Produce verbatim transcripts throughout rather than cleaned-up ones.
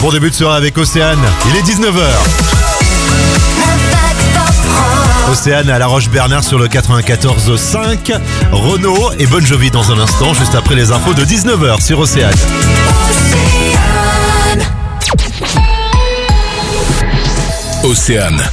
bon début de soirée avec Océane. Il est dix-neuf heures. Océane à La Roche-Bernard sur le quatre-vingt-quatorze cinq. Renaud et Bon Jovi dans un instant, juste après les infos de dix-neuf heures sur Océane. Océane.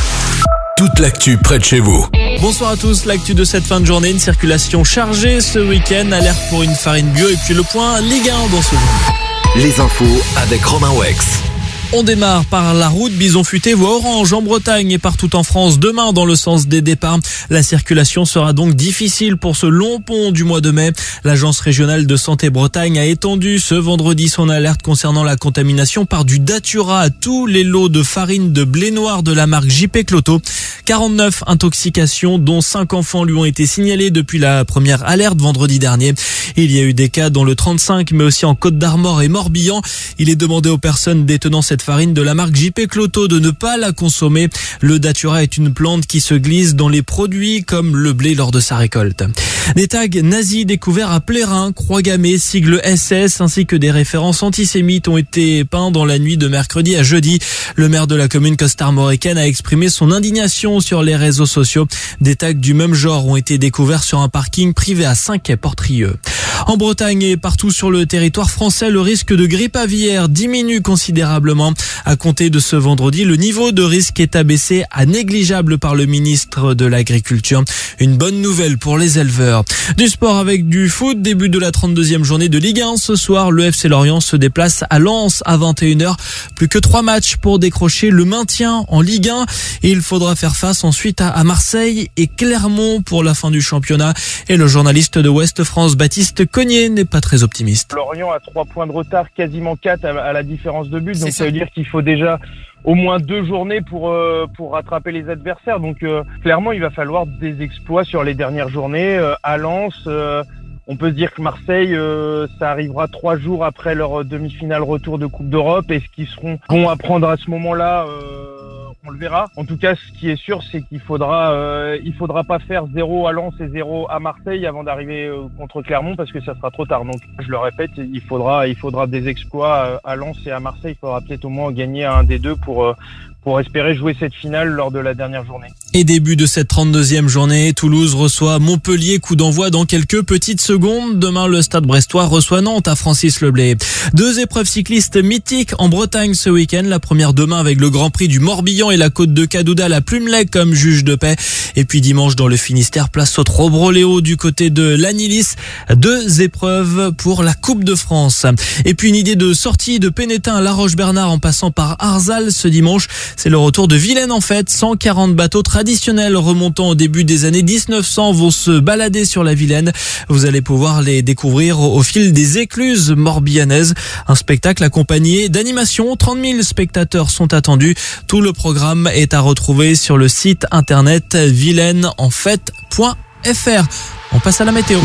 Toute l'actu près de chez vous. Bonsoir à tous, l'actu de cette fin de journée, une circulation chargée ce week-end, alerte pour une farine bio et puis le point Ligue un dans ce jour. Les infos avec Romain Wex. On démarre par la route Bison Futé, voie orange en Bretagne et partout en France demain dans le sens des départs. La circulation sera donc difficile pour ce long pont du mois de mai. L'Agence régionale de santé Bretagne a étendu ce vendredi son alerte concernant la contamination par du datura à tous les lots de farine de blé noir de la marque J P Clotho. quarante-neuf intoxications dont cinq enfants lui ont été signalés depuis la première alerte vendredi dernier. Il y a eu des cas dans le trente-cinq mais aussi en Côte d'Armor et Morbihan. Il est demandé aux personnes détenant cette farine de la marque J P Clotho de ne pas la consommer. Le datura est une plante qui se glisse dans les produits comme le blé lors de sa récolte. Des tags nazis découverts à Plérin, Croix-Gammée, sigle S S ainsi que des références antisémites ont été peints dans la nuit de mercredi à jeudi. Le maire de la commune costarmoricaine a exprimé son indignation sur les réseaux sociaux. Des tags du même genre ont été découverts sur un parking privé à Saint-Quay-Portrieux. En Bretagne et partout sur le territoire français, le risque de grippe aviaire diminue considérablement. À compter de ce vendredi, le niveau de risque est abaissé à négligeable par le ministre de l'Agriculture. Une bonne nouvelle pour les éleveurs. Du sport avec du foot, début de la trente-deuxième journée de Ligue un. Ce soir, le F C Lorient se déplace à Lens à vingt et une heures. Plus que trois matchs pour décrocher le maintien en Ligue un. Et il faudra faire face ensuite à Marseille et Clermont pour la fin du championnat. Et le journaliste de Ouest France, Baptiste Cognier, n'est pas très optimiste. Lorient a trois points de retard, quasiment quatre à la différence de but. Donc ça veut dire qu'il faut déjà au moins deux journées pour euh, pour rattraper les adversaires. Donc euh, clairement, il va falloir des exploits sur les dernières journées. Euh, à Lens, euh, on peut se dire que Marseille, euh, ça arrivera trois jours après leur demi-finale retour de Coupe d'Europe. Est-ce qu'ils seront bons à prendre à ce moment-là euh, on le verra. En tout cas, ce qui est sûr, c'est qu'il faudra, euh, il faudra pas faire zéro à Lens et zéro à Marseille avant d'arriver euh, contre Clermont parce que ça sera trop tard. Donc, je le répète, il faudra, il faudra des exploits à Lens et à Marseille. Il faudra peut-être au moins gagner un des deux pour, euh, pour espérer jouer cette finale lors de la dernière journée. Et début de cette trente-deuxième journée, Toulouse reçoit Montpellier, coup d'envoi dans quelques petites secondes. Demain, le Stade Brestois reçoit Nantes à Francis-Leblay. Deux épreuves cyclistes mythiques en Bretagne ce week-end. La première demain avec le Grand Prix du Morbihan et la Côte de Cadouda, la Plumelec comme juge de paix. Et puis dimanche dans le Finistère, place au Trobroléo du côté de l'Anilis. Deux épreuves pour la Coupe de France. Et puis une idée de sortie de Pénétin à La Roche-Bernard en passant par Arzal ce dimanche. C'est le retour de Vilaine en fait. cent quarante bateaux traditionnels remontant au début des années dix-neuf cents vont se balader sur la Vilaine. Vous allez pouvoir les découvrir au fil des écluses morbihanaises. Un spectacle accompagné d'animation. trente mille spectateurs sont attendus. Tout le programme est à retrouver sur le site internet vilaine en fête point f r. On passe à la météo.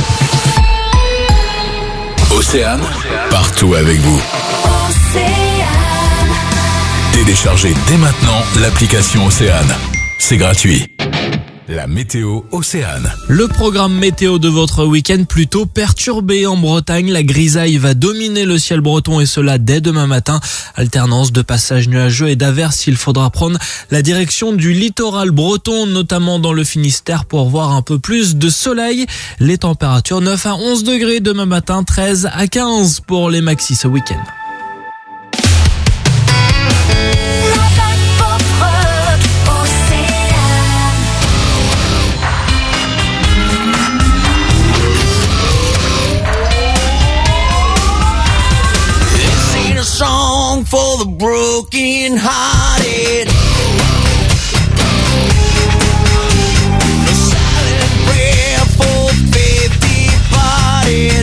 Océane, partout avec vous. Téléchargez dès maintenant l'application Océane. C'est gratuit. La météo Océane. Le programme météo de votre week-end plutôt perturbé en Bretagne. La grisaille va dominer le ciel breton et cela dès demain matin. Alternance de passages nuageux et d'averses. Il faudra prendre la direction du littoral breton, notamment dans le Finistère pour voir un peu plus de soleil. Les températures neuf à onze degrés demain matin, treize à quinze pour les maxis ce week-end. Song for the broken hearted. A silent prayer for faith departed.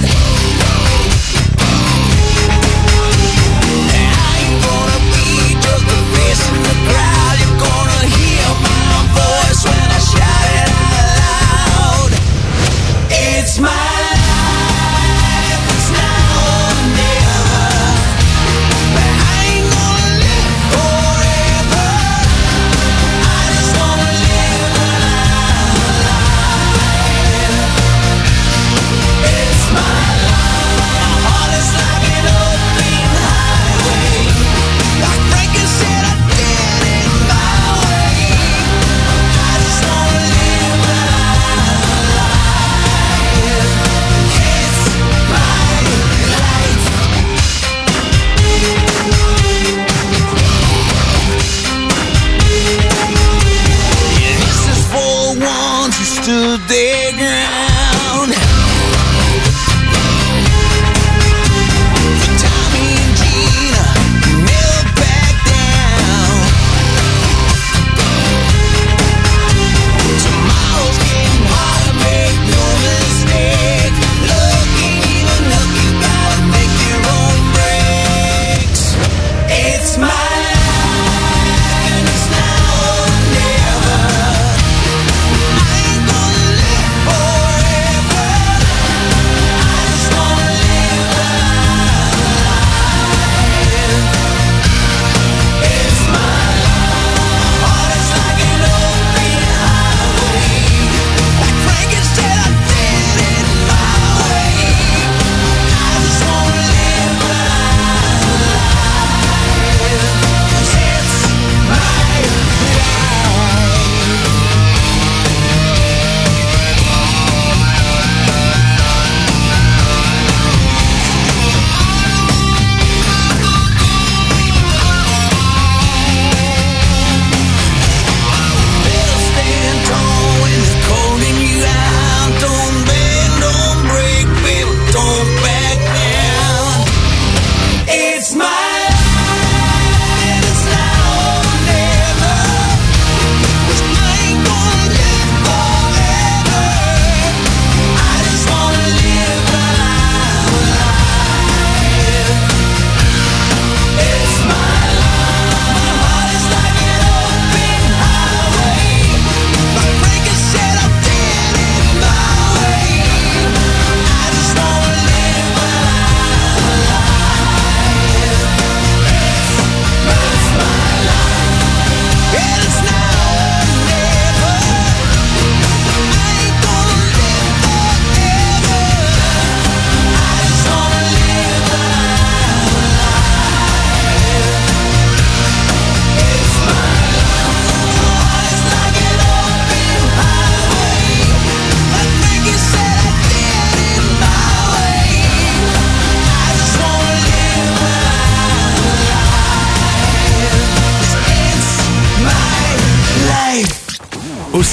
I ain't gonna be just a face in the crowd. You're gonna hear my voice when I shout it out loud. It's my life, it's now or never. I ain't gonna live forever.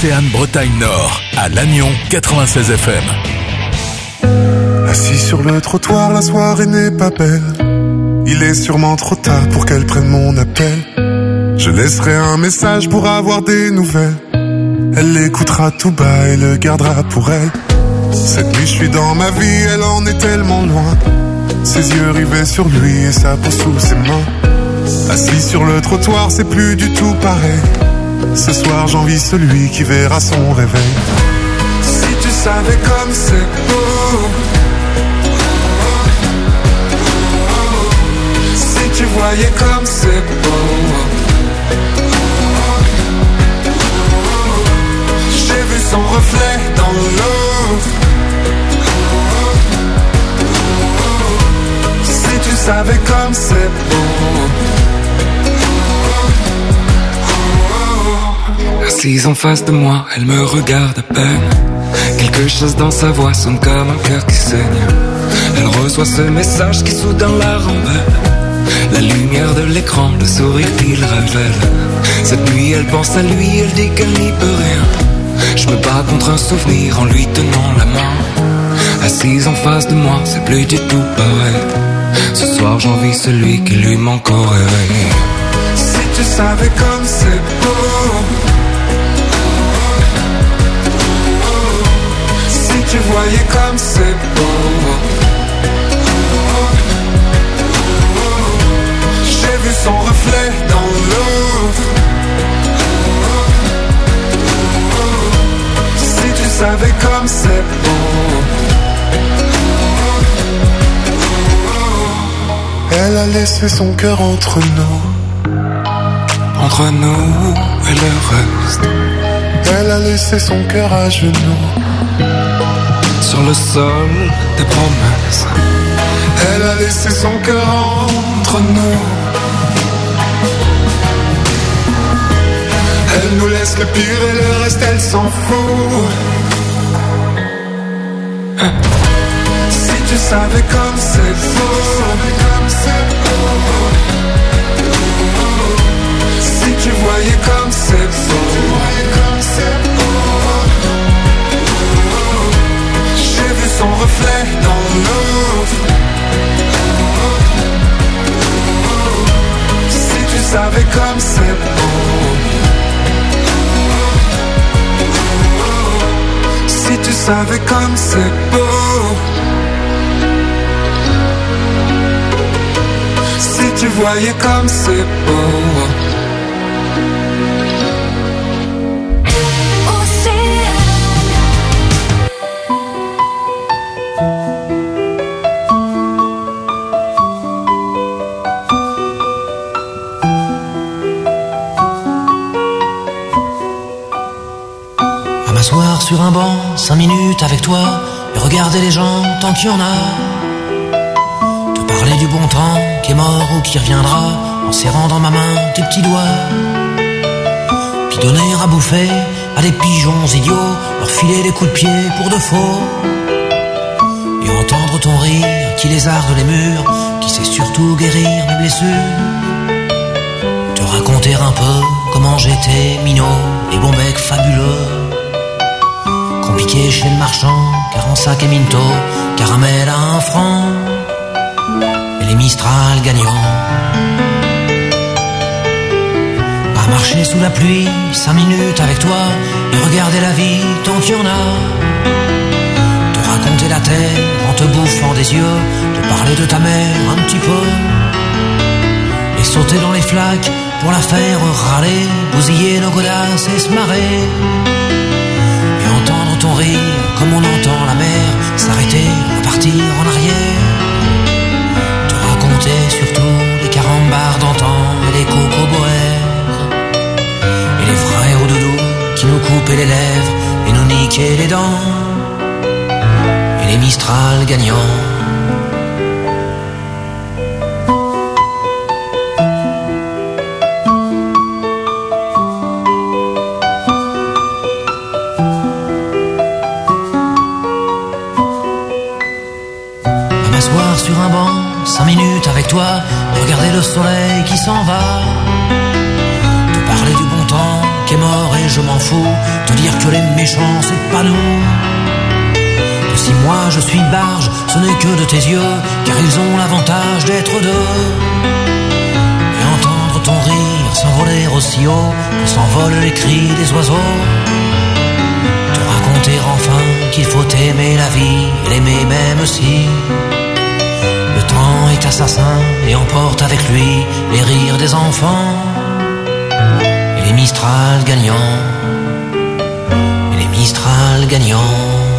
Océane Bretagne Nord, à Lannion quatre-vingt-seize F M. Assis sur le trottoir, la soirée n'est pas belle. Il est sûrement trop tard pour qu'elle prenne mon appel. Je laisserai un message pour avoir des nouvelles. Elle l'écoutera tout bas et le gardera pour elle. Cette nuit je suis dans ma vie, elle en est tellement loin. Ses yeux rivés sur lui et sa peau sous ses mains. Assis sur le trottoir, c'est plus du tout pareil. Ce soir j'envie celui qui verra son réveil. Si tu savais comme c'est beau, si tu voyais comme c'est beau. J'ai vu son reflet dans l'eau. Si tu savais comme c'est beau. Assise en face de moi, elle me regarde à peine. Quelque chose dans sa voix sonne comme un cœur qui saigne. Elle reçoit ce message qui soudain la rembelle. La lumière de l'écran, le sourire qu'il révèle. Cette nuit elle pense à lui, elle dit qu'elle n'y peut rien. Je me bats contre un souvenir en lui tenant la main. Assise en face de moi, c'est plus du tout pareil. Ce soir j'envie celui qui lui manque au réveil. Si tu savais comme c'est beau. Si tu voyais comme c'est beau. J'ai vu son reflet dans l'eau. Si tu savais comme c'est beau. Elle a laissé son cœur entre nous. Entre nous et le reste. Elle a laissé son cœur à genoux. Sur le sol des promesses. Elle a laissé son cœur entre nous. Elle nous laisse le pire et le reste elle s'en fout. Si tu savais comme c'est beau. Si tu voyais comme c'est beau. J'ai vu son reflet dans l'eau. Si tu savais comme c'est beau. Si tu savais comme c'est beau. Si tu voyais comme c'est beau. M'asseoir sur un banc, cinq minutes avec toi, et regarder les gens tant qu'il y en a. Te parler du bon temps qui est mort ou qui reviendra, en serrant dans ma main tes petits doigts. Puis donner à bouffer à des pigeons idiots, leur filer des coups de pied pour de faux. Et entendre ton rire qui lézarde les murs, qui sait surtout guérir mes blessures. Te raconter un peu comment j'étais minot et bon bec fabuleux. Compliqué chez le marchand, car en sac et minto, caramel à un franc, et les Mistral gagnants. À marcher sous la pluie, cinq minutes avec toi, et regarder la vie tant qu'il y en a. Te raconter la terre en te bouffant des yeux, te parler de ta mère un petit peu, et sauter dans les flaques pour la faire râler, bousiller nos godasses et se marrer. Entendre ton rire comme on entend la mer s'arrêter, repartir en arrière. Te raconter surtout les carambars d'antan et les cocoboères. Et les frères au doudou qui nous coupaient les lèvres et nous niquaient les dents. Et les Mistral gagnants. Sur un banc, cinq minutes avec toi, regarder le soleil qui s'en va. Te parler du bon temps qui est mort et je m'en fous. Te dire que les méchants, c'est pas nous. Que si moi je suis barge, ce n'est que de tes yeux, car ils ont l'avantage d'être deux. Et entendre ton rire s'envoler aussi haut que s'envolent les cris des oiseaux. Te raconter enfin qu'il faut aimer la vie, et l'aimer même si le temps est assassin et emporte avec lui les rires des enfants. Et les Mistral gagnants, et les Mistral gagnants.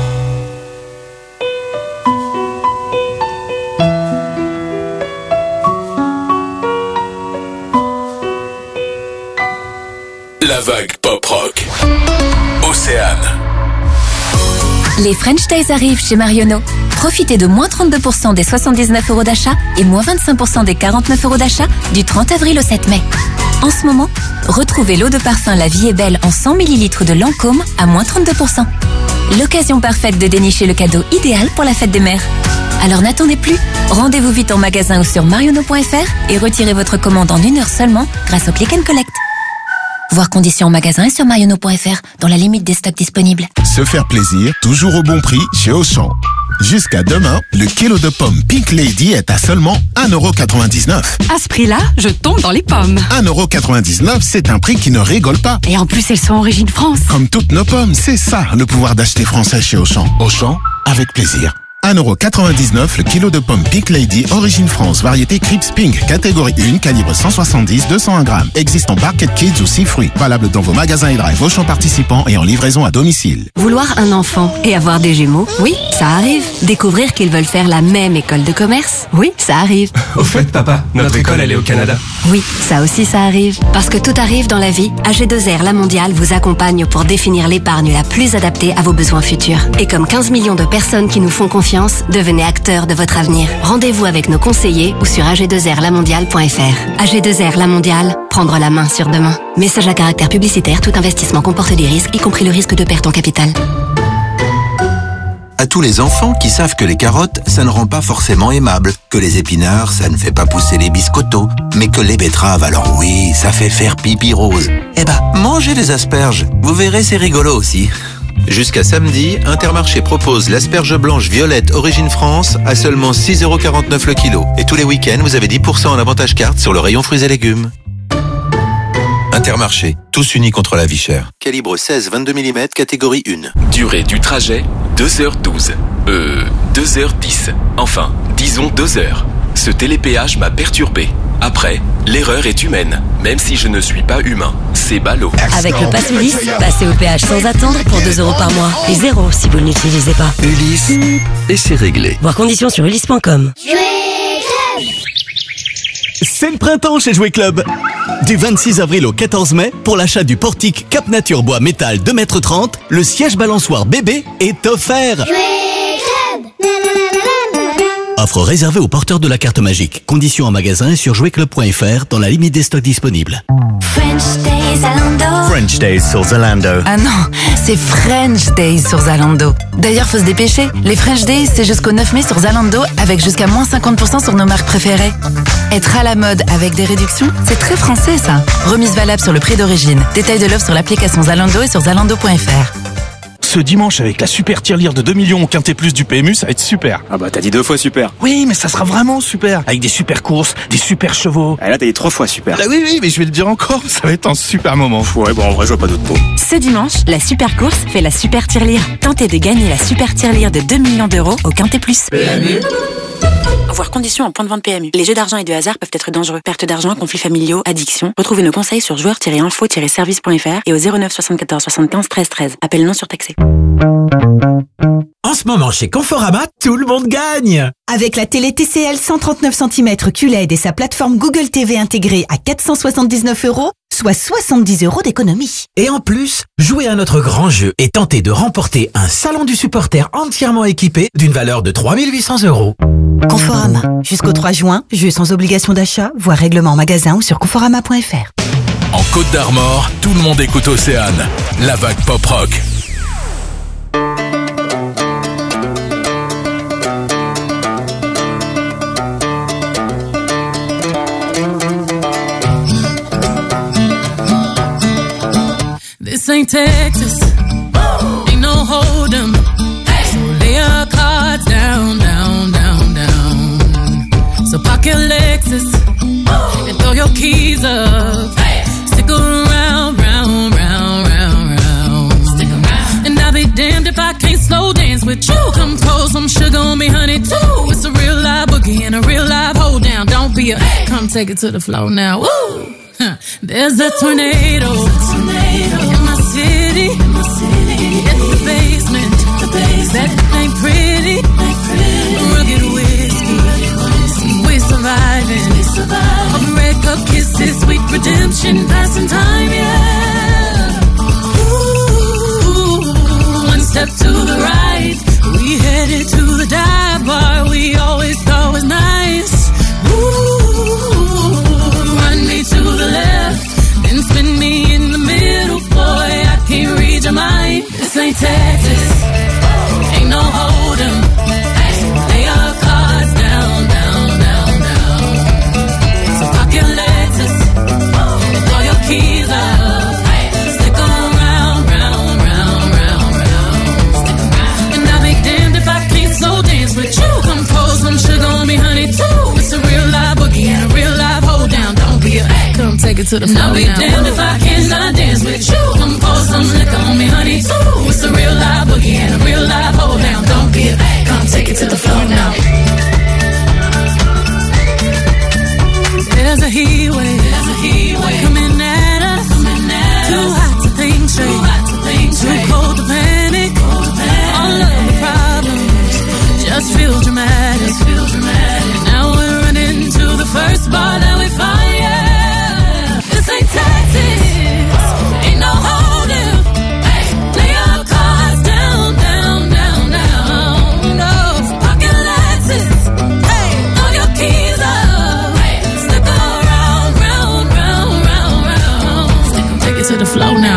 La vague pop rock. Océane. Les French Days arrivent chez Marionneau. Profitez de moins trente-deux pour cent des soixante-dix-neuf euros d'achat et moins vingt-cinq pour cent des quarante-neuf euros d'achat du trente avril au sept mai. En ce moment, retrouvez l'eau de parfum La Vie est Belle en cent millilitres de Lancôme à moins trente-deux pour cent. L'occasion parfaite de dénicher le cadeau idéal pour la fête des mères. Alors n'attendez plus, rendez-vous vite en magasin ou sur marionneau point f r et retirez votre commande en une heure seulement grâce au Click and Collect. Voir conditions en magasin et sur marionneau point f r dans la limite des stocks disponibles. Se faire plaisir, toujours au bon prix chez Auchan. Jusqu'à demain, le kilo de pommes Pink Lady est à seulement un euro quatre-vingt-dix-neuf. À ce prix-là, je tombe dans les pommes. un euro quatre-vingt-dix-neuf, c'est un prix qui ne rigole pas. Et en plus, elles sont origine France. Comme toutes nos pommes, c'est ça le pouvoir d'acheter français chez Auchan. Auchan, avec plaisir. un euro quatre-vingt-dix-neuf le kilo de pommes Pink Lady, origine France, variété Crips Pink, catégorie un, calibre cent soixante-dix, deux cent un grammes. Existe en Barquette Kids ou six fruits. Valable dans vos magasins et drive Auchan participants et en livraison à domicile. Vouloir un enfant et avoir des jumeaux, oui, ça arrive. Découvrir qu'ils veulent faire la même école de commerce, oui, ça arrive. Au fait, papa, notre école, elle est au Canada. Oui, ça aussi, ça arrive. Parce que tout arrive dans la vie, A G deux R La Mondiale vous accompagne pour définir l'épargne la plus adaptée à vos besoins futurs. Et comme quinze millions de personnes qui nous font confiance, devenez acteur de votre avenir. Rendez-vous avec nos conseillers ou sur a g deux r la mondiale point f r. A G deux R La Mondiale, prendre la main sur demain. Message à caractère publicitaire, tout investissement comporte des risques, y compris le risque de perte en capital. À tous les enfants qui savent que les carottes, ça ne rend pas forcément aimable, que les épinards, ça ne fait pas pousser les biscottos, mais que les betteraves, alors oui, ça fait faire pipi rose. Eh ben, mangez les asperges, vous verrez, c'est rigolo aussi. Jusqu'à samedi, Intermarché propose l'asperge blanche violette origine France à seulement six euros quarante-neuf le kilo. Et tous les week-ends, vous avez dix pour cent en avantage carte sur le rayon fruits et légumes. Intermarché, tous unis contre la vie chère. Calibre seize vingt-deux millimètres, catégorie un. Durée du trajet, deux heures douze. Euh, deux heures dix. Enfin, disons deux heures. Ce télépéage m'a perturbé. Après, l'erreur est humaine, même si je ne suis pas humain. C'est ballot. Avec le Pass Ulysse, passez au péage sans attendre pour deux euros par mois. Et zéro si vous ne l'utilisez pas. Ulysse, et c'est réglé. Voir conditions sur ulysse point com. C'est le printemps chez Jouet Club. Du vingt-six avril au quatorze mai, pour l'achat du portique Cap Nature Bois Métal deux mètres trente, le siège balançoire bébé est offert. Offre réservée aux porteurs de la carte magique. Conditions en magasin et sur jouet club point f r dans la limite des stocks disponibles. French Days Zalando. French Days sur Zalando. Ah non, c'est French Days sur Zalando. D'ailleurs, faut se dépêcher. Les French Days, c'est jusqu'au neuf mai sur Zalando avec jusqu'à moins cinquante pour cent sur nos marques préférées. Être à la mode avec des réductions, c'est très français ça. Remise valable sur le prix d'origine. Détail de l'offre sur l'application Zalando et sur zalando point f r. Ce dimanche, avec la super tirelire de deux millions au Quintet Plus du P M U, ça va être super. Ah bah t'as dit deux fois super. Oui, mais ça sera vraiment super. Avec des super courses, des super chevaux. Ah là t'as dit trois fois super. Ah oui, oui, mais je vais le dire encore, ça va être un super moment. Ouais, bon en vrai je vois pas d'autre mot. Ce dimanche, la super course fait la super tirelire. Tentez de gagner la super tirelire de deux millions d'euros au Quintet Plus. P M U. Voir conditions en point de vente P M U. Les jeux d'argent et de hasard peuvent être dangereux. Perte d'argent, conflits familiaux, addiction. Retrouvez nos conseils sur joueurs tiret info tiret service point f r et au zéro neuf soixante-quatorze soixante-quinze treize treize. Appel non surtaxé. En ce moment, chez Conforama, tout le monde gagne! Avec la télé T C L cent trente-neuf centimètres Q L E D et sa plateforme Google T V intégrée à quatre cent soixante-dix-neuf euros, soit soixante-dix euros d'économie. Et en plus, jouez à notre grand jeu et tentez de remporter un salon du supporter entièrement équipé d'une valeur de trois mille huit cents euros. Conforama. Jusqu'au trois juin, jeu sans obligation d'achat, voire règlement en magasin ou sur conforama point f r. En Côte d'Armor, tout le monde écoute Océane. La vague pop rock. This ain't Texas, ain't no hold'em. So lay your cards down, down, down, down. So park your Lexus and throw your keys up. Stick around, round, round, round, round. Stick around. And I'll be damned if I can't slow dance with you. Come pour some sugar on me, honey, too. It's a real live boogie and a real live hold down. Don't be a, come take it to the floor now. Woo! Huh. There's a tornado, tornado in my city, in my city. In the basement, the basement. That ain't pretty, ain't pretty. Rugged whiskey, whiskey. We surviving, we surviving. A breakup kisses, sweet redemption, passing time, yeah. Ooh, one step to the right, we headed to the dive bar we always thought was nice. Ooh, run me to the left, then spin me in the middle, boy, I can't read your mind. This ain't Texas, ain't no hold'em. Lay your cards down, down, down, down. So park your Lexus and throw your keys up. Stick around, round, round, round, round. And I'll be damned if I can't slow dance with you. Come pour some sugar on me, honey, too. It's a real live boogie and a real live hold down. Don't be a, come take it to the floor now. I'll be damned if I cannot dance with you. Come pour some liquor on me, honey, too. It's a real live boogie and a real live hold down. Don't be a, come take it to the floor now. There's a heat wave, there's a heat wave coming at us, coming at too us. Hot to think straight, too hot to think straight, too cold to panic, cold to panic. All of the problems just feel dramatic, just feel dramatic. Now we're running to the first bar that we find, yeah. This ain't Texas, ain't no hold'em. Hey, lay your cards down, down, down, down. No, pocket Lexus, hey, throw your keys up. Hey, stick around, round, round, round, round. Stick 'em, take it to the floor now.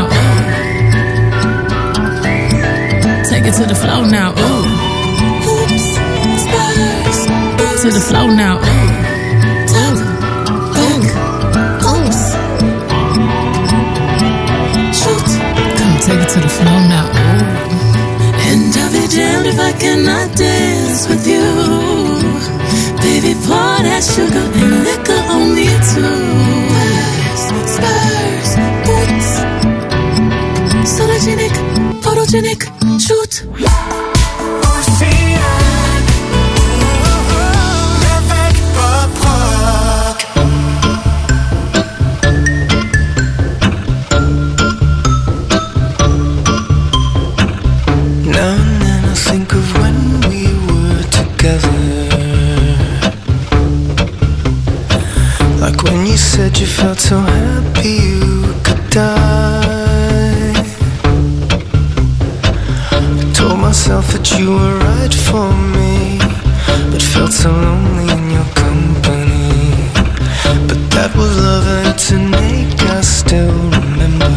Take it to the floor now. Ooh. Oops, Spurs. To the floor now. Top, back, oops. Shoot. Come take it to the floor now. Ooh. And I'll be damned if I cannot dance with you. Baby, pour that sugar and liquor on me too. Spurs, Spurs, boots. Sologenic, photogenic, shoot. Said you felt so happy you could die. I told myself that you were right for me, but felt so lonely in your company. But that was love and to make us still remember.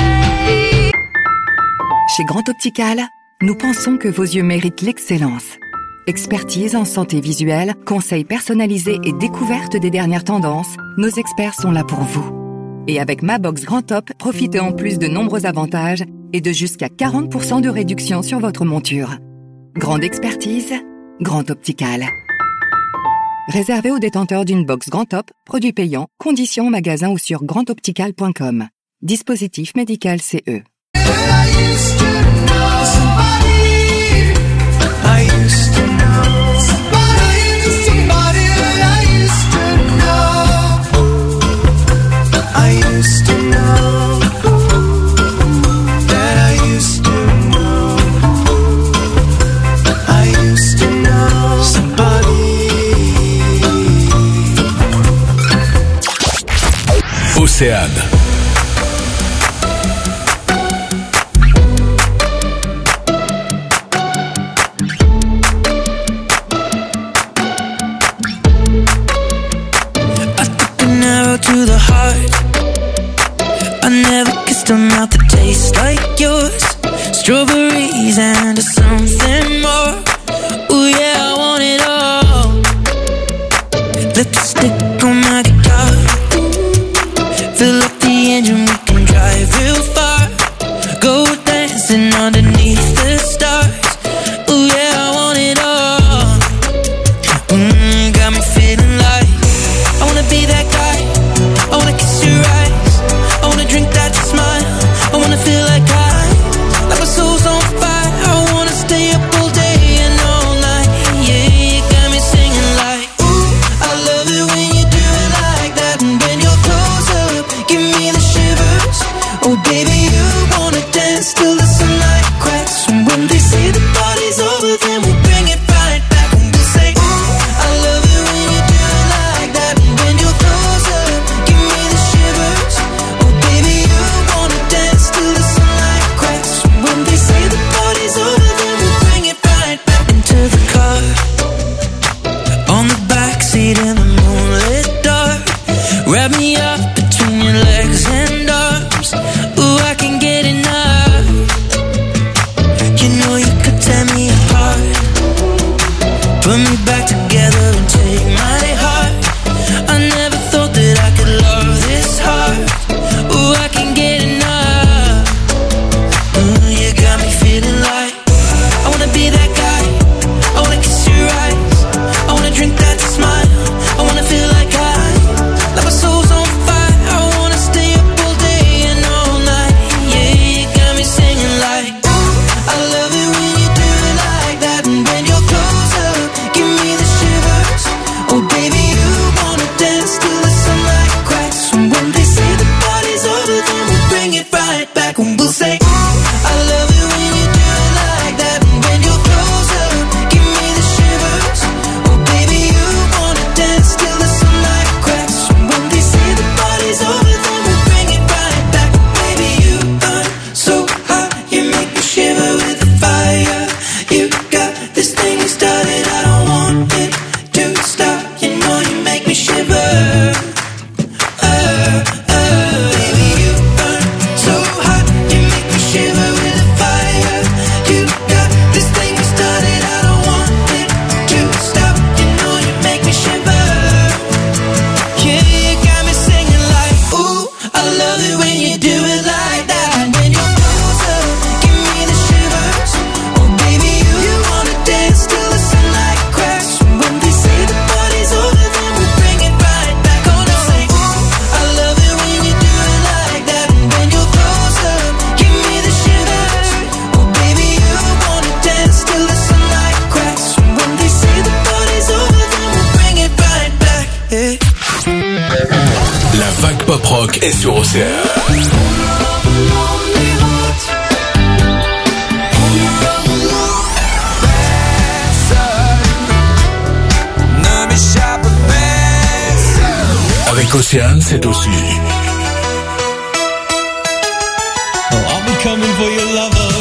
Chez Grand Optical, nous pensons que vos yeux méritent l'excellence. Expertise en santé visuelle, conseils personnalisés et découverte des dernières tendances, nos experts sont là pour vous. Et avec Ma Box Grand Top, profitez en plus de nombreux avantages et de jusqu'à quarante pour cent de réduction sur votre monture. Grande expertise, Grand Optical. Réservé aux détenteurs d'une box Grand Top, produit payant, conditions en magasin ou sur grand optical point com. Dispositif médical C E. Océane. To the heart, I never kissed a mouth that tastes like yours. Strawberries and something more. Ooh yeah, I want it all. Lipstick on my guitar. Fill up the engine, we can drive real far. Go dancing underneath the stars. Ooh yeah, I want it all. Mm, got me feeling like I wanna be that guy. I wanna kiss your eyes. I wanna drink that smile. I wanna feel like I, like my soul's on fire. I wanna stay up all day and all night. Yeah, you got me singing like, ooh, I love it when you do it like that. And when you're close up, give me the shivers. Oh baby, you wanna dance till the sunlight cracks. And when they say the party's over, then we bring it right back. And we'll say, ooh, I love it when you do it like that. And when you're close up, give me the shivers. Oh baby, you wanna dance till the sunlight cracks. And when they say the party's over, then we bring it right back into the car. On the backseat in the moonlit dark. Wrap me up between your legs and arms. Ooh, I can get enough. You know you could tear me apart. Put me back together and take my heart. I never thought that I could love this hard. Ooh, I can get enough. Ooh, you got me feeling like I wanna be that guy. I wanna kiss your eyes. I wanna drink that smile. I wanna feel like I, like my soul's on fire. I wanna stay up all day and all night. Yeah, you got me singing like, ooh, I love it when you do it like that. And when you're close up, give me the shivers. Oh baby, you wanna dance till the sunlight cracks. And when they say the party's over, then we'll bring it right back. And we'll say, ooh, I love it when you do it like that. And when you're close up, give me the shivers. Oh baby, you wanna dance till the sunlight cracks. And when they say the party's over, then we'll bring it right back. Baby, you burn so hot, you make me shiver with the fire. You got this thing you started, I don't want it to stop. You know you make me shiver. Uh, uh, baby, you burn so hot, you make me shiver with the fire. You got this thing you started, I don't want it to stop. You know you make me shiver. Yeah, you got me singing like, ooh, I love it when you do it like that. And when you're close up, give me the shivers. Oh baby, you, you wanna dance till the sunlight cracks. And when they say the party's over, then we bring it right back. Oh no, say, ooh, I love it when you do it like that. And when you're close up, give me the shivers. Oh baby, you wanna dance till the sunlight cracks. And when they say the party's over, then we bring it right back. Yeah. La vague pop rock est sur Océane. Ne m'échappe personne. Avec Océane, c'est aussi Oh, I'll be coming for your lover.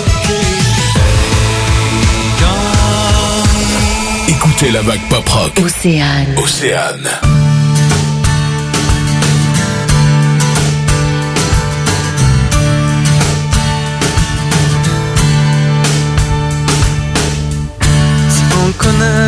écoutez la vague pop rock. Océane. Océane. Si on connaît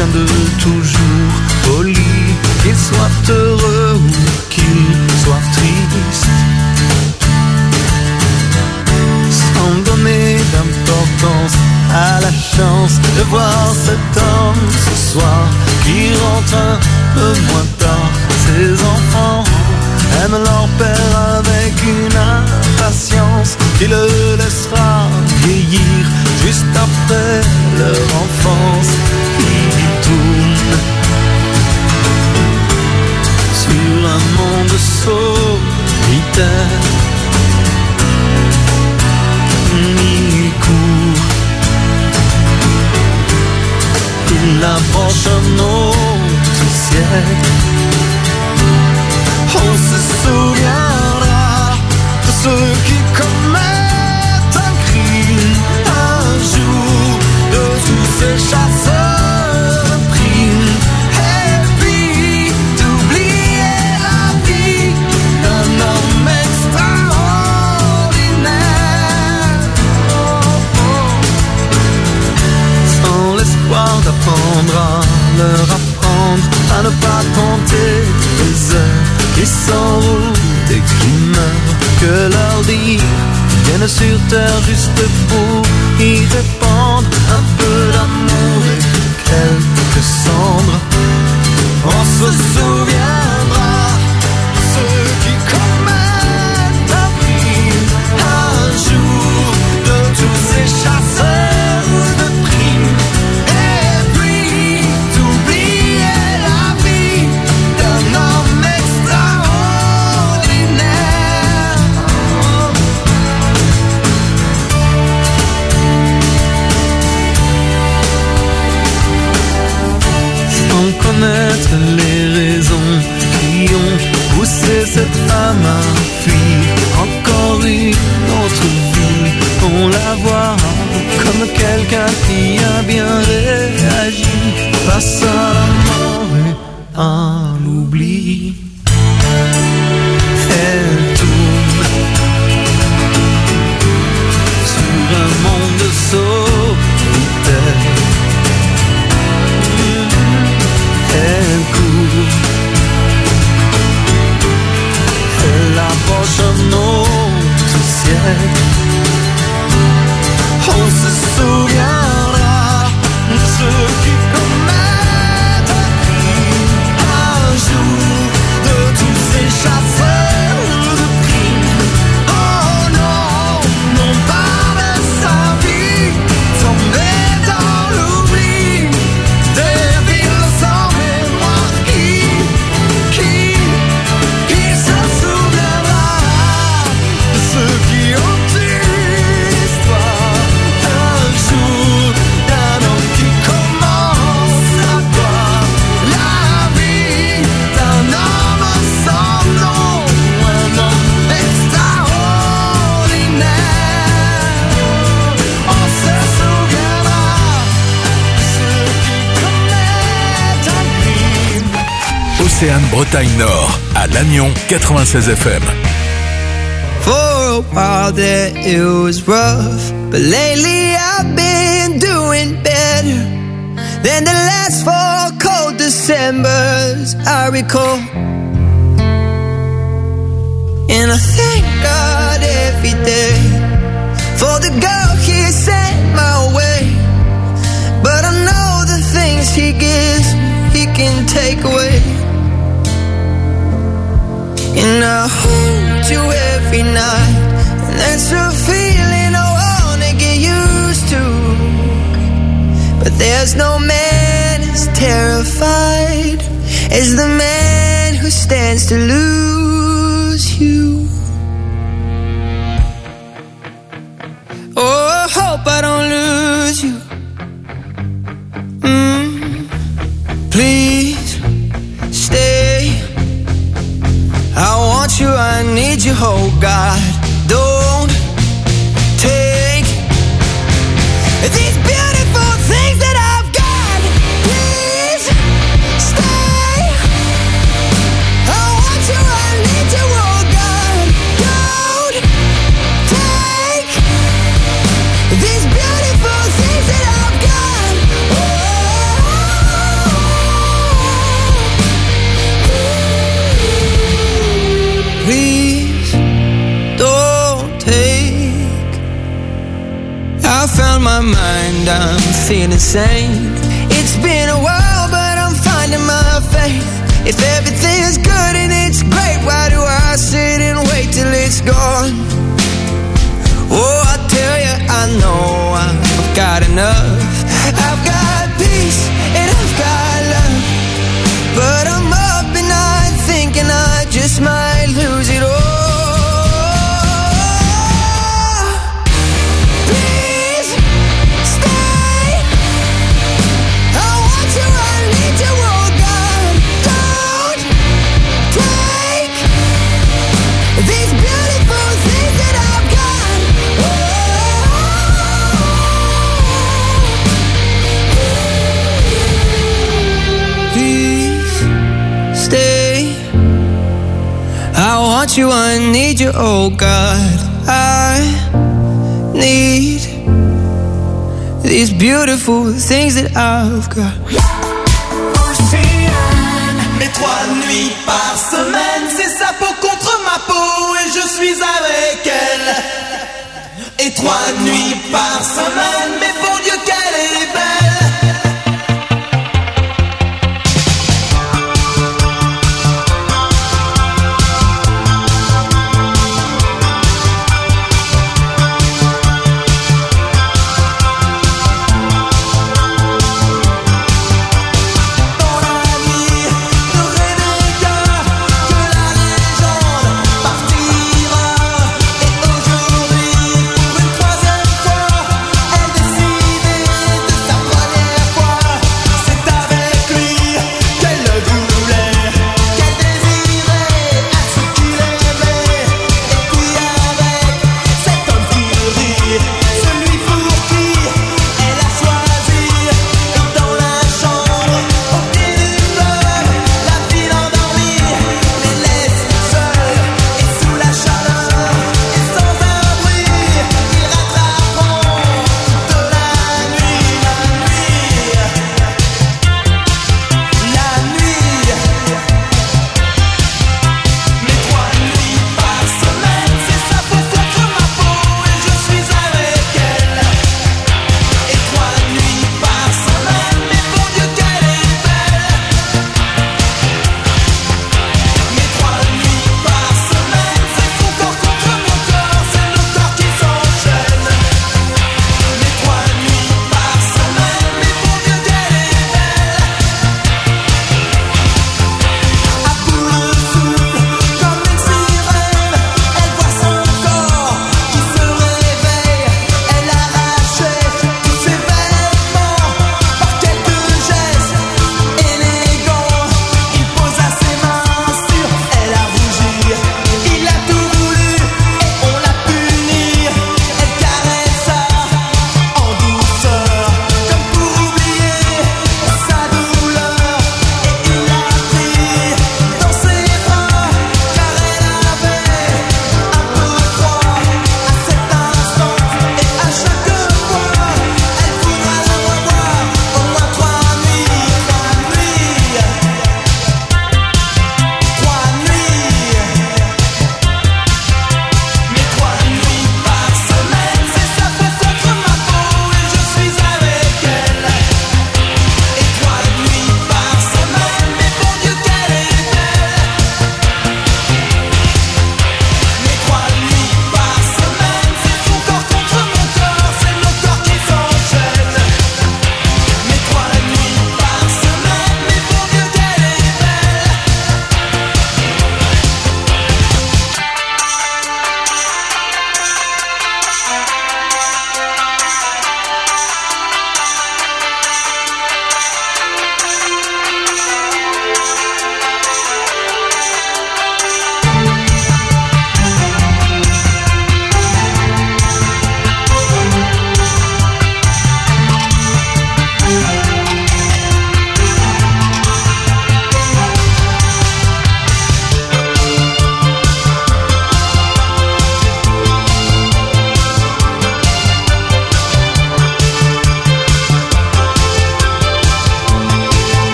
quelqu'un de toujours poli, qu'il soit heureux ou qu'il soit triste, sans donner d'importance à la chance de voir cet homme ce soir qui rentre un peu moins tard. Ses enfants aiment leur père avec une impatience qui le laissera vieillir juste après leur enfance. Il tourne sur un monde solitaire, il court, il approche un autre siècle. On se souviendra de ceux qui commettent un crime un jour, de tous ces chasseurs de primes, et puis d'oublier la vie d'un homme extraordinaire, oh, oh. Sans l'espoir d'apprendre à leur apprendre à ne pas compter les heures qui s'enroulent et qui meurent, que leur dire viennent sur terre juste pour y répandre un peu d'amour et quelques cendres. On se souviendra de ceux qui commettent un crime un jour, de tous ces chasseurs de primes, et puis d'oublier la vie d'un homme extraordinaire. Sans connaître les raisons qui ont poussé cette femme à fuir encore une autre vie, on la voit comme quelqu'un qui a bien réagi face à la mort et à l'oubli. Elle tourne sur un monde solitaire, elle court, elle approche un autre siècle. On se souviendra de ceux qui commettent un crime un jour, de tous ces chasseurs de primes. Oh non, non pas de sa vie, tombée dans l'oubli, des villes sans mémoire qui, qui, qui se souviendra de ceux qui ont une histoire un jour, d'un homme qui commence à voir la vie d'un homme sans nom, un homme extraordinaire. On se souviendra de ceux qui commettent un crime. Océane Bretagne Nord, à Lannion quatre-vingt-seize F M. For a while there it was rough, but lately I've been doing better than the last four cold Decembers I recall. And I thank God every day for the girl He sent my way. But I know the things He gives me, He can take away. And I hold you every night, and that's a feeling I wanna get used to. But there's no man as terrified as the man who stands to lose you. Oh, I hope I don't lose you. Mm, please stay. I want you, I need you, oh God. Don't take these beautiful things that I've got. Please stay. I want you, I need you, oh God. Don't take these beautiful my mind, I'm feeling sane. It's been a while, but I'm finding my faith. If everything is good and it's great, why do I sit and wait till it's gone? Oh, I tell you, I know I've got enough. I've got peace and I've got love, but I'm up at night thinking I just might lose it all. Please stay. I want you, I need you, oh God. Don't take these beautiful things that I've got. Please stay. I want you, I need you, oh God. I need these beautiful things that I've got. Océane, mais trois nuits par semaine, c'est sa peau contre ma peau et je suis avec elle. Et trois nuits par semaine, mais bon Dieu qu'elle est belle. Partira, et aujourd'hui, pour une troisième fois, elle décide.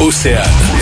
Océane.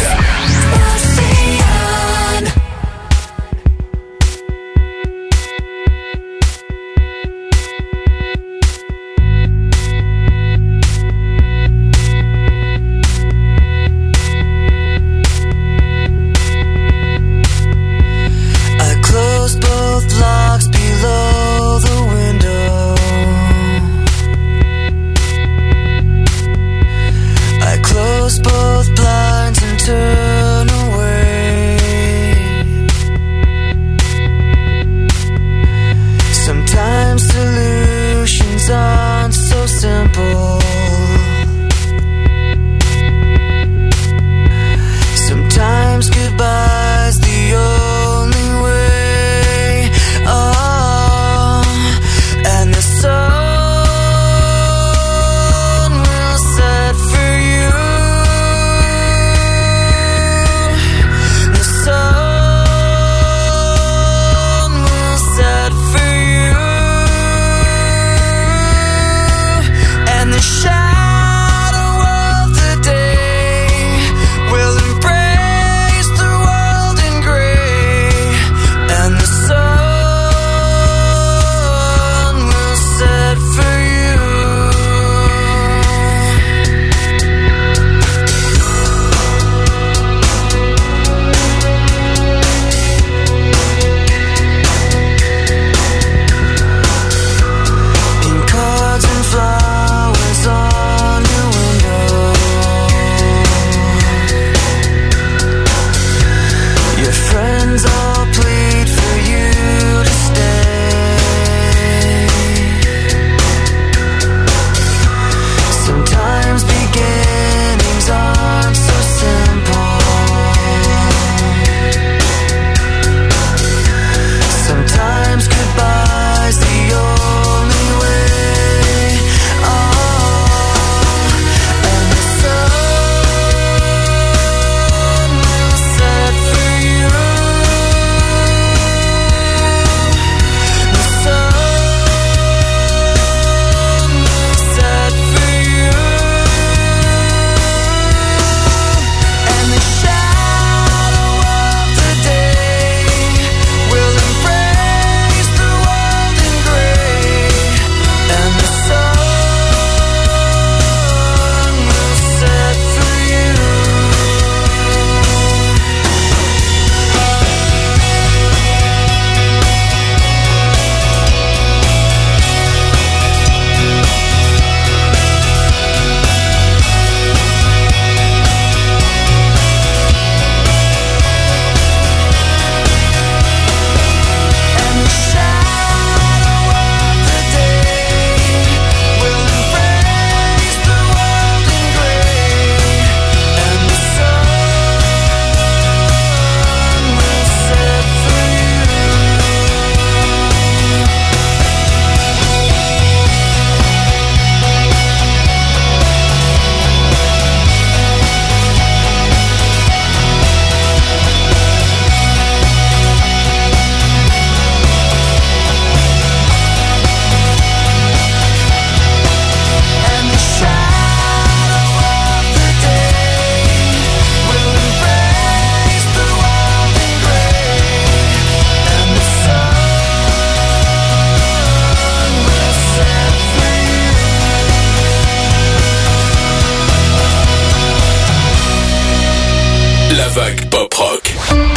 La vague pop rock.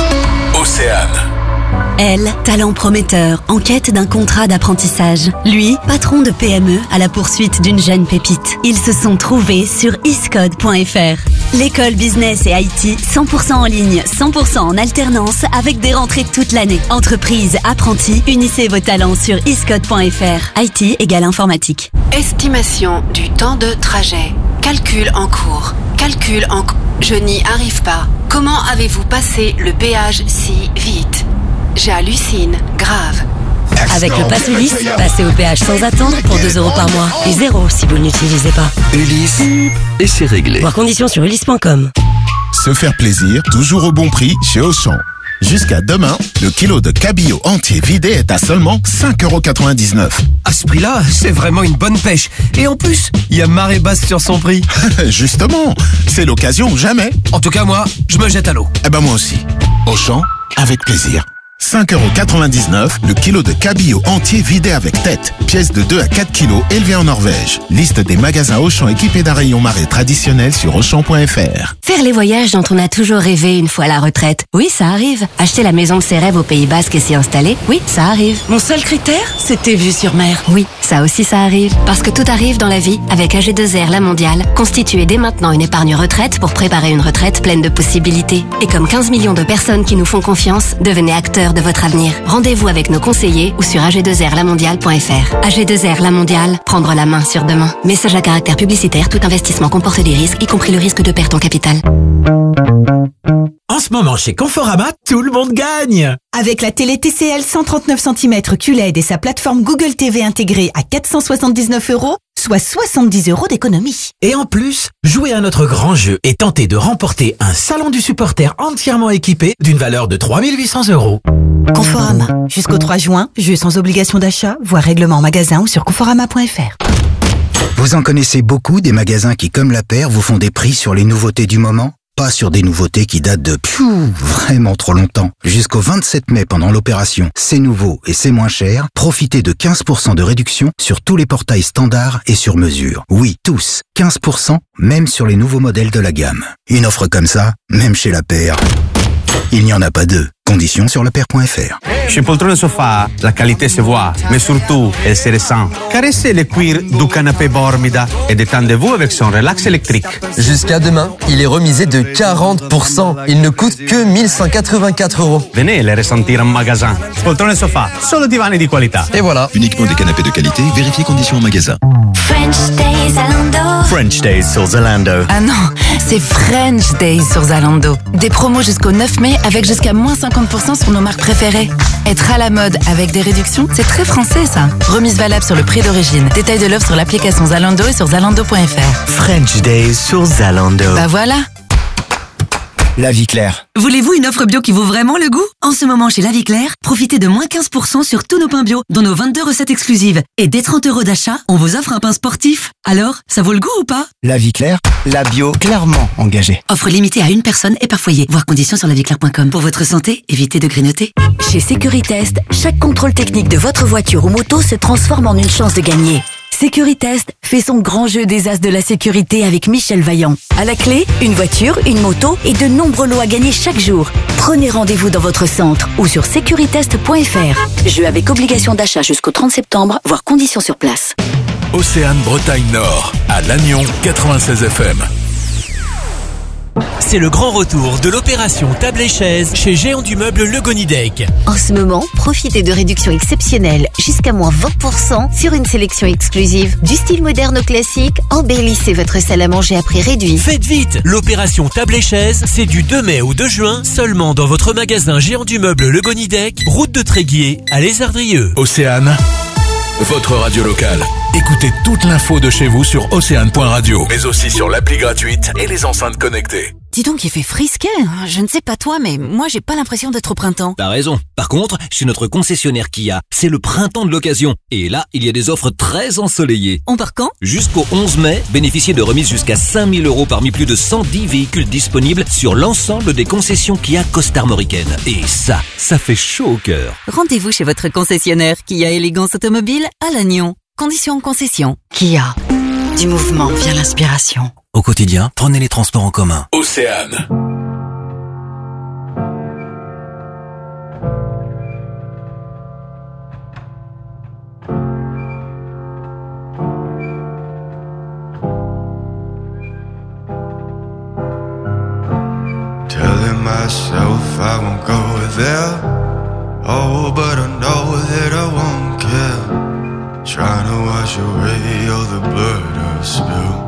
Océane. Elle, talent prometteur, en quête d'un contrat d'apprentissage. Lui, patron de P M E à la poursuite d'une jeune pépite. Ils se sont trouvés sur iscode point f r. L'école business et I T, cent pour cent en ligne, cent pour cent en alternance, avec des rentrées toute l'année. Entreprise, apprentis, unissez vos talents sur iscode point f r. I T égale informatique. Estimation du temps de trajet. Calcul en cours. Calcul en cours. Je n'y arrive pas. Comment avez-vous passé le péage si vite? J'hallucine, grave. Avec le Pass Ulysse, passez au péage sans attendre pour deux euros par mois. Et zéro si vous ne l'utilisez pas. Ulysse, et c'est réglé. Voir conditions sur ulysse point com. Se faire plaisir, toujours au bon prix chez Auchan. Jusqu'à demain, le kilo de cabillaud entier vidé est à seulement cinq euros quatre-vingt-dix-neuf. À ce prix-là, c'est vraiment une bonne pêche. Et en plus, il y a marée basse sur son prix. Justement, c'est l'occasion ou jamais. En tout cas, moi, je me jette à l'eau. Eh ben moi aussi. Auchan, avec plaisir. cinq euros quatre-vingt-dix-neuf, le kilo de cabillaud entier vidé avec tête. Pièce de deux à quatre kilos élevée en Norvège. Liste des magasins Auchan équipés d'un rayon marée traditionnel sur auchan point f r. Faire les voyages dont on a toujours rêvé une fois à la retraite. Oui, ça arrive. Acheter la maison de ses rêves au Pays Basque et s'y installer. Oui, ça arrive. Mon seul critère, c'était vue sur mer. Oui, ça aussi ça arrive. Parce que tout arrive dans la vie avec A G deux R La Mondiale. Constituez dès maintenant une épargne retraite pour préparer une retraite pleine de possibilités. Et comme quinze millions de personnes qui nous font confiance, devenez acteurs de votre avenir. Rendez-vous avec nos conseillers ou sur a g deux r la mondiale point f r. A G deux R La Mondiale, prendre la main sur demain. Message à caractère publicitaire, tout investissement comporte des risques, y compris le risque de perte en capital. En ce moment, chez Conforama, tout le monde gagne. Avec la télé T C L cent trente-neuf centimètres Q L E D et sa plateforme Google T V intégrée à quatre cent soixante-dix-neuf euros, soit soixante-dix euros d'économie. Et en plus, jouez à notre grand jeu et tentez de remporter un salon du supporter entièrement équipé d'une valeur de trois mille huit cents euros. Conforama. Jusqu'au trois juin, jeu sans obligation d'achat, voire règlement en magasin ou sur conforama point f r. Vous en connaissez beaucoup des magasins qui, comme la paire, vous font des prix sur les nouveautés du moment? Pas sur des nouveautés qui datent de pfiou, vraiment trop longtemps. Jusqu'au vingt-sept mai, pendant l'opération C'est nouveau et c'est moins cher, profitez de quinze pour cent de réduction sur tous les portails standards et sur mesure. Oui, tous. quinze pour cent, même sur les nouveaux modèles de la gamme. Une offre comme ça, même chez la paire, il n'y en a pas deux. Conditions sur la paire point f r. Chez Poltrone Sofa, la qualité se voit, mais surtout, elle se ressent. Caressez le cuir du canapé Bormida et détendez-vous avec son relax électrique. Jusqu'à demain, il est remisé de quarante pour cent. Il ne coûte que mille cent quatre-vingt-quatre euros. Venez les ressentir en magasin. Poltrone Sofa, solo divani di qualità. Et voilà. Uniquement des canapés de qualité, vérifiez conditions en magasin. French Days Zalando. French Days sur Zalando. Ah non, c'est French Days sur Zalando. Des promos jusqu'au neuf mai avec jusqu'à moins cinquante pour cent sur nos marques préférées. Être à la mode avec des réductions, c'est très français ça. Remise valable sur le prix d'origine. Détail de l'offre sur l'application Zalando et sur zalando point f r. French Days sur Zalando. Bah voilà. La Vie Claire. Voulez-vous une offre bio qui vaut vraiment le goût? En ce moment chez La Vie Claire, profitez de moins quinze pour cent sur tous nos pains bio, dont nos vingt-deux recettes exclusives. Et dès trente euros d'achat, on vous offre un pain sportif. Alors, ça vaut le goût ou pas? La Vie Claire, la bio clairement engagée. Offre limitée à une personne et par foyer. Voir conditions sur la vie claire point com. Pour votre santé, évitez de grignoter. Chez Sécuritest, chaque contrôle technique de votre voiture ou moto se transforme en une chance de gagner. Sécuritest fait son grand jeu des as de la sécurité avec Michel Vaillant. À la clé, une voiture, une moto et de nombreux lots à gagner chaque jour. Prenez rendez-vous dans votre centre ou sur sécuritest point f r. Jeu avec obligation d'achat jusqu'au trente septembre, voire conditions sur place. Océane Bretagne Nord, à Lannion quatre-vingt-seize F M. C'est le grand retour de l'opération table et chaise chez Géant du Meuble Le Gonidec. En ce moment, profitez de réductions exceptionnelles jusqu'à moins vingt pour cent sur une sélection exclusive. Du style moderne au classique, embellissez votre salle à manger à prix réduit. Faites vite, l'opération table et chaise, c'est du deux mai au deux juin, seulement dans votre magasin Géant du Meuble Le Gonidec, route de Tréguier à Lézardrieux. Océane, votre radio locale. Écoutez toute l'info de chez vous sur océane point radio, mais aussi sur l'appli gratuite et les enceintes connectées. Dis donc, il fait frisquet. Je ne sais pas toi, mais moi, j'ai pas l'impression d'être au printemps. T'as raison. Par contre, chez notre concessionnaire Kia, c'est le printemps de l'occasion. Et là, il y a des offres très ensoleillées. On part quand? Jusqu'au onze mai, bénéficiez de remises jusqu'à cinq mille euros parmi plus de cent dix véhicules disponibles sur l'ensemble des concessions Kia côte-armoricaine. Et ça, ça fait chaud au cœur. Rendez-vous chez votre concessionnaire Kia Élégance Automobile à Lannion. Conditions en concession. Kia. Du mouvement vient l'inspiration. Au quotidien, prenez les transports en commun. Océane. Telling myself I won't go there. Oh, but I know that I won't care. Trying to wash away all the blood I spill.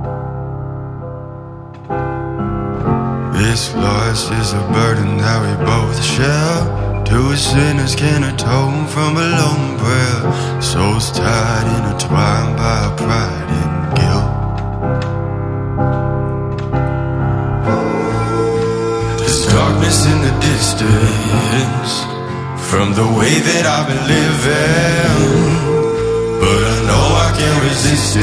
This loss is a burden that we both share. Two sinners can atone from a lone prayer. Souls tied, intertwined by pride and guilt. There's darkness in the distance from the way that I've been living, but I know I can't resist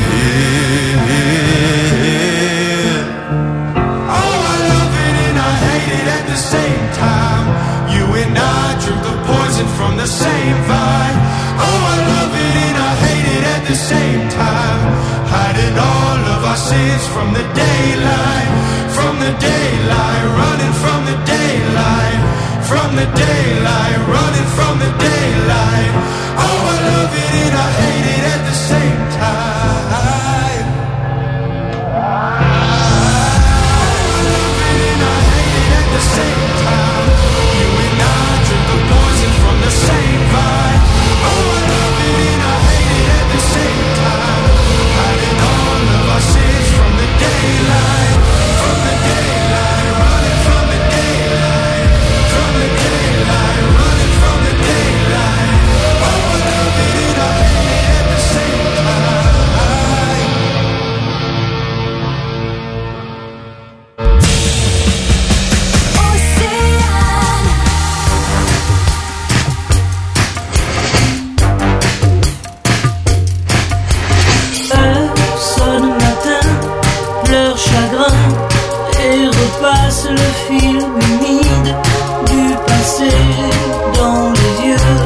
it. Oh, I love it and I hate it at the same time. You and I drink the poison from the same vine. Oh, I love it and I hate it at the same time. Hiding all of our sins from the daylight, from the daylight, running from the daylight, from the daylight, running from the daylight. Oh, I love it and I hate it at the same time. I love it and I hate it at the same time. You and I drink the poison from the same vine. Oh, I love it and I hate it at the same time. Hiding all of our sins from the daylight, from the daylight, running from the daylight, from the daylight, running from the daylight. Oh, I love it and I hate it at the same time. Personne matin, pleure chagrin et repasse le film humide du passé dans les yeux.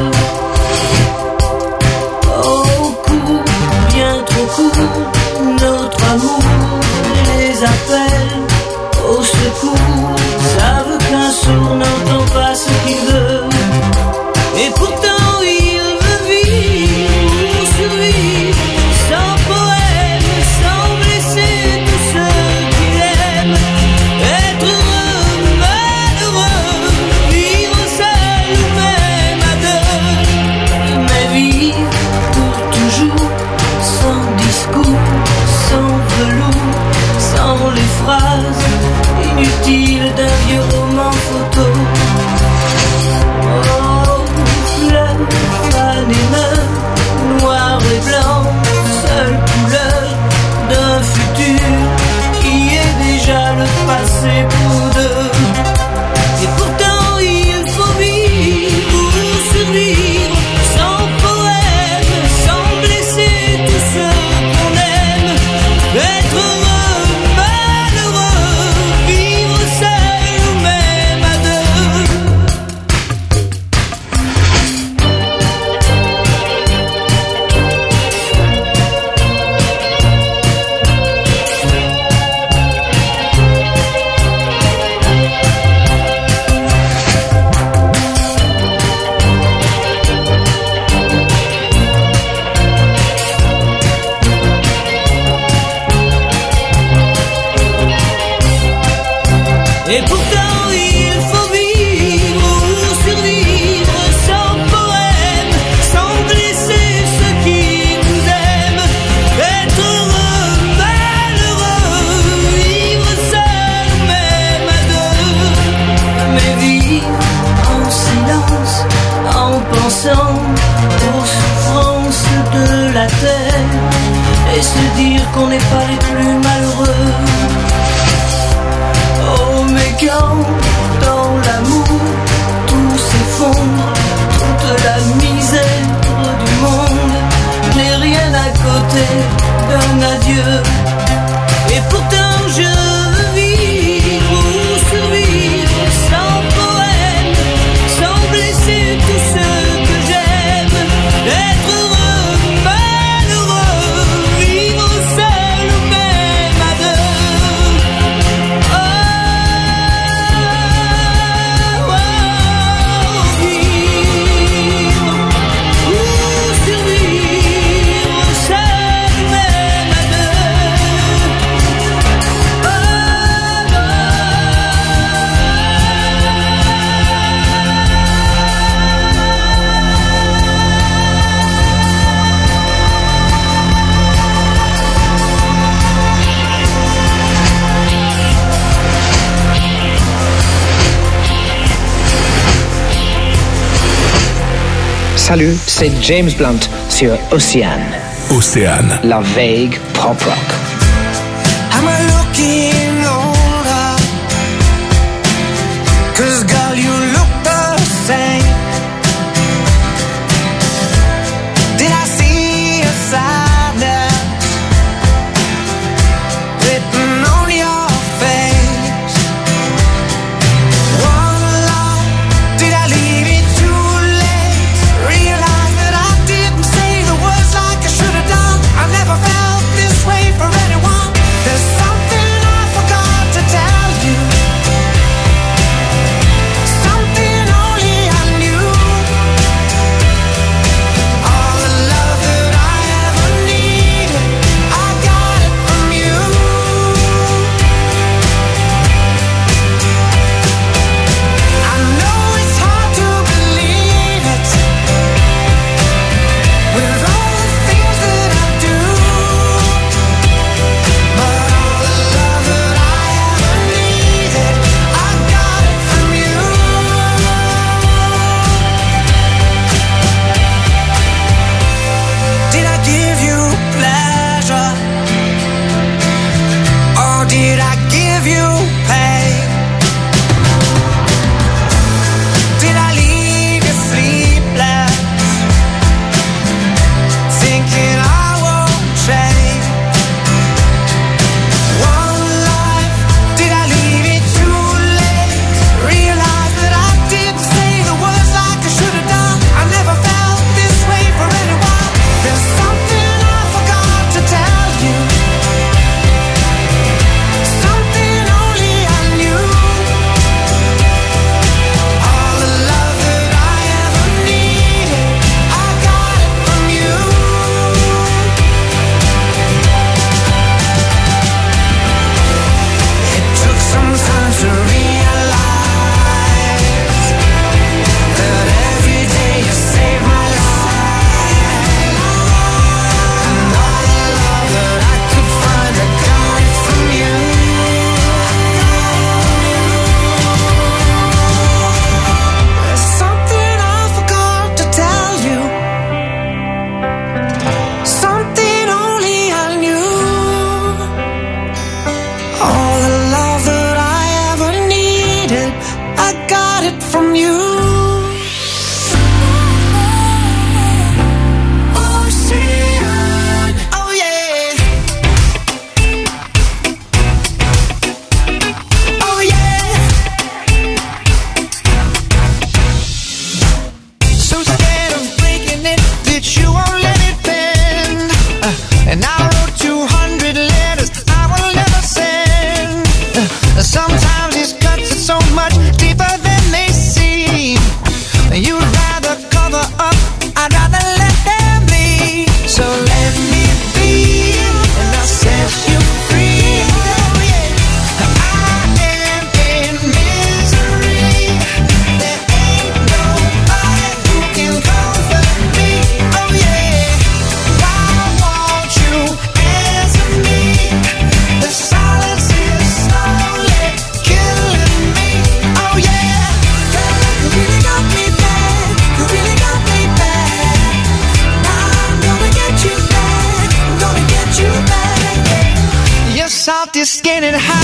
Au cou, bien trop court, notre amour les appelle au secours. Savent qu'un sourd n'entend pas ce qu'il veut, et pourtant il veut vivre, survivre, sans poème, sans blesser tous ceux qu'il aime. Être heureux, malheureux, vivre seul ou même à deux, mais vivre pour toujours, sans discours, sans velours, sans les phrases inutiles d'un vieux roman photo. Oh, fleur, fan et meurt, noir et blanc, seule couleur d'un futur qui est déjà le passé pour deux. Et pourtant il faut vivre pour survivre, sans poème, sans blesser tous ceux qu'on aime. Être heureux, malheureux, vivre seul ou même à deux. Et pourtant il faut vivre ou survivre, sans poème, sans blesser ceux qui nous aiment. Être heureux, malheureux, vivre seul ou même à deux, mais vivre en silence, en pensant aux souffrances de la terre, et se dire qu'on n'est pas les plus malheureux. Oh, mais quand dans l'amour tout s'effondre, toute la misère du monde n'est rien à côté d'un adieu. Et pourtant je veux vivre ou survivre, sans poème, sans blesser tous ceux que j'aime. Être heureux, malheureux, vivre seul ou même à deux. Oh, Salut, c'est James Blunt sur Océane. Océane. La vague pop rock. Am I looking older? to realize that every day you save my life, and all the love that I could find, I got it from you. There's something I forgot to tell you, something only I knew. All the love that I ever needed, I got it from you. Ocean, oh yeah, oh yeah. So scared of breaking it that you won't let it bend, uh, and I wrote two hundred letters I will never send. Uh, sometimes these cuts are so much deeper than they seem. You'd rather cover up, I'd rather let them be. So let me be, and I'll set you free. Oh yeah, I am in misery. There ain't nobody who can comfort me. Oh yeah, why won't you answer me? The silence is slowly killing me. Oh yeah, you really got me bad. You really got me bad. I'm gonna get you back. I'm gonna get you back. Your soft, your skin and high.